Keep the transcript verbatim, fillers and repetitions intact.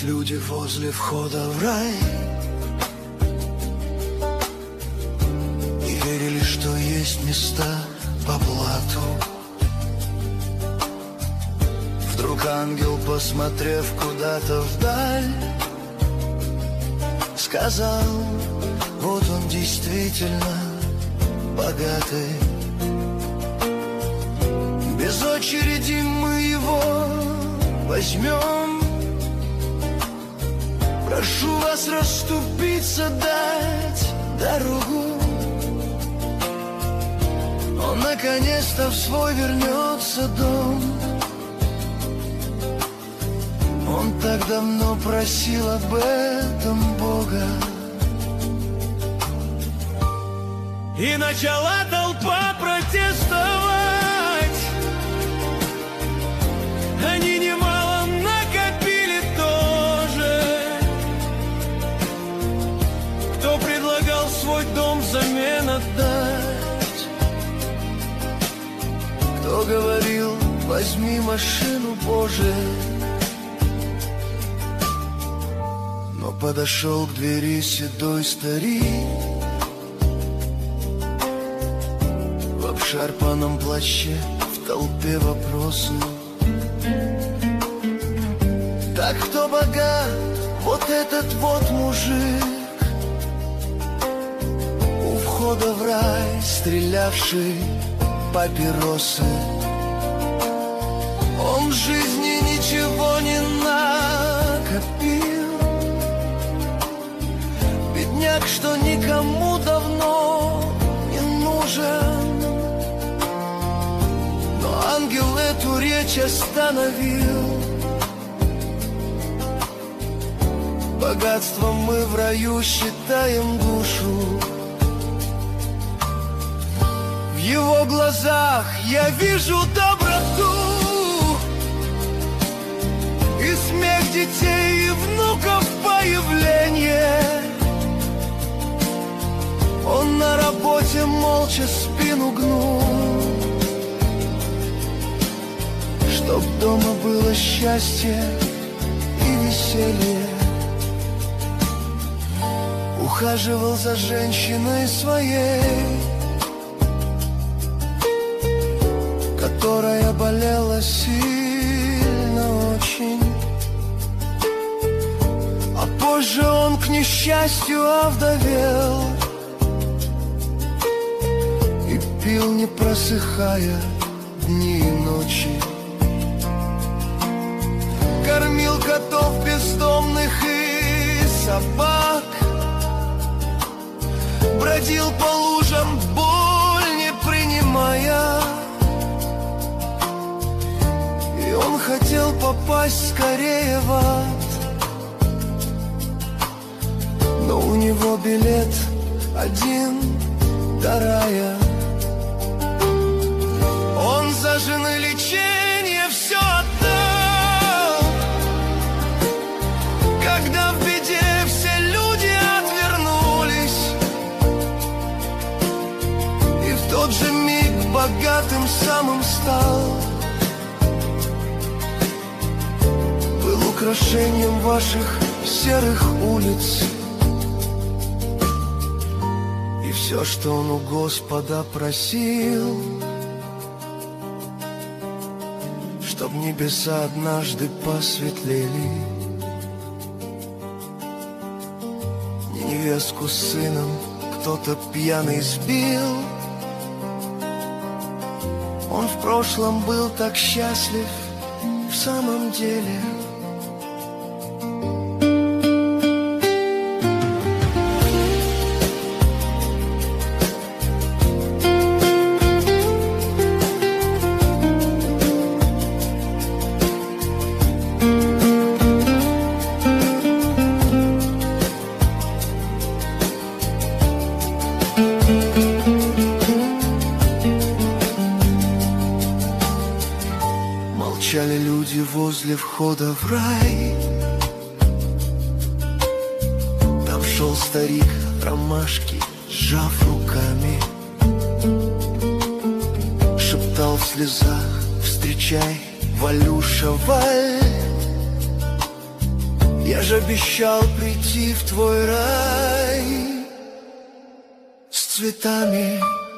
люди возле входа в рай и верили, что есть места по блату. Вдруг ангел, посмотрев куда-то вдаль, сказал: вот он действительно богатый. Без очереди мы его возьмем. Прошу вас расступиться, дать дорогу. Он наконец-то в свой вернется дом. Он так давно просил об этом Бога. И начала толпа протестовать. Они немало накопили тоже. Кто предлагал свой дом взамен отдать? Кто говорил: возьми машину, Боже. Но подошел к двери седой старик в обшарпанном плаще, в толпе вопросы. Так кто богат? Вот этот вот мужик, у входа в рай стрелявший папиросы. Он в жизни ничего не накопил, бедняк, что никому давно не нужен. Но ангел эту речь остановил. Богатством мы в раю считаем душу. В его глазах я вижу доброту и смех детей и внуков появление. Он на работе молча спину гнул, чтоб дома было счастье и веселье. Ухаживал за женщиной своей, которая болела сильно очень. А позже он, к несчастью, овдовел и пил, не просыхая, дни и ночи. Кормил котов бездомных и собак, бродил по лужам, боль не принимая. И он хотел попасть скорее в ад, но у него билет один до рая. Он за жены лечение все отдал, когда в беде все люди отвернулись. И в тот же миг богатым самым стал. Был украшением ваших серых улиц. И все, что он у Господа просил, чтоб небеса однажды посветлели, невестку с сыном кто-то пьяный сбил. Он в прошлом был так счастлив, в самом деле. Молчали люди возле входа в рай. Там шел старик, ромашки сжав руками, шептал в слезах: встречай, Валюша, Валь. Я же обещал прийти в твой рай с цветами